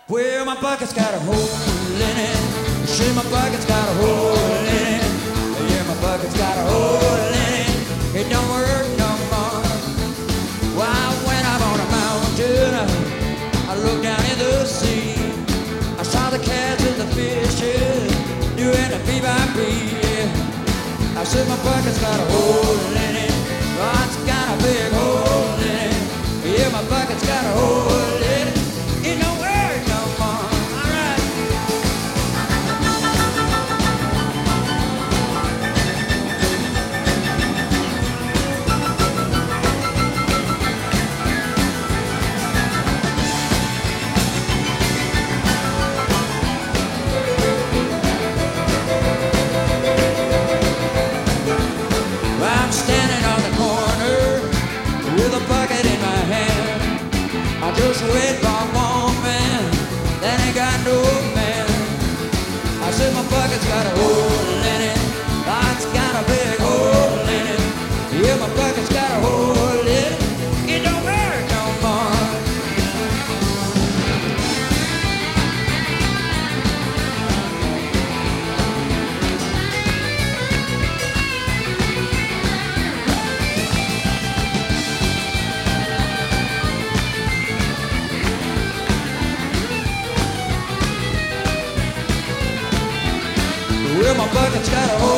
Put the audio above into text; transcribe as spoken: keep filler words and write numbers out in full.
Well, my bucket's got a hole in it. Shit, my bucket's got a hole in it. Yeah, my bucket's got a hole in it. It don't work no more. Why, when I'm on a mountain, I look down in the sea. I saw the cats and the fishes doing the beat by beat. Yeah. I said my bucket's got a hole in it. Oh, it's got a big hole in it. Yeah, my bucket's got a hole in it. It don't work no more. All right. Well, I'm standing on the corner with a bucket in my hand. I just wait for a woman that ain't got no man. I said my bucket's got a hole in it. Oh, it's got a big hole in it. Yeah, my bucket's got a hole in it. It don't work no more. Well, my bucket's got a hole